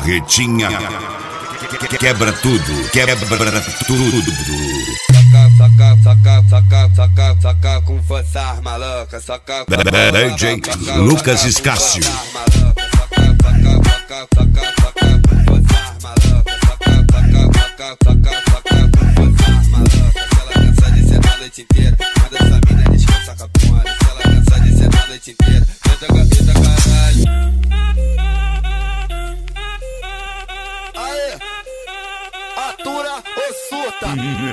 Carretinha quebra tudo, quebra tudo. Saca com força maluca, saca DJ Lucas Escácio. Atura ou surta?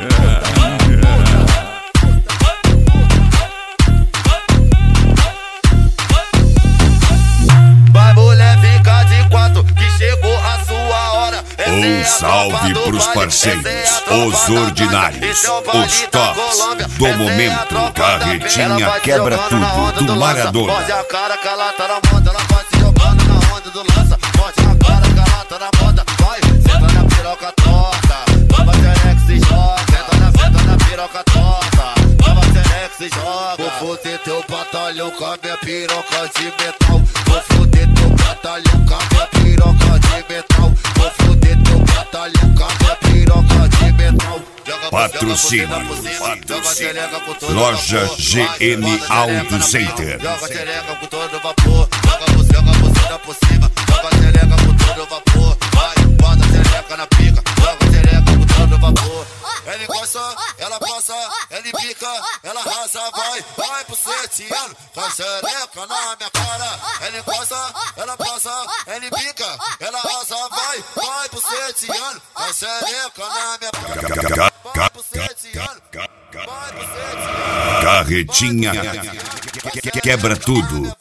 Vai mulher, fica de quatro que chegou a sua hora. Um salve pros parceiros, os ordinários, os tops do momento. Carretinha quebra tudo do Maradona. Morde a cara que ela tá na moda, ela vai se jogando na onda do lança. Morde a cara que ela tá na moda, vai, senta na piroca torta. Toma xereca se joga, senta na piroca torta. Toma xereca se joga. Vou foder teu batalhão com a minha piroca de metal. Vou foder teu batalhão com a minha piroca de metal. Vou foder teu batalhão com a minha piroca de metal. Patrocínio, Loja GM Auto Center. Joga xereca com todo vapor, joga você por cima. Joga xereca com todo vapor, vai, bota xereca na pica. Joga xereca com todo vapor. Ela encosta, ela passa, ela pica, ela arrasa, vai pro setiano. Com xereca na minha cara. Ela encosta, ela passa, ela pica, ela arrasa, vai pro setiano. Com xereca na minha cara. Vai pro setiano, vai pro setiano. Carretinha quebra tudo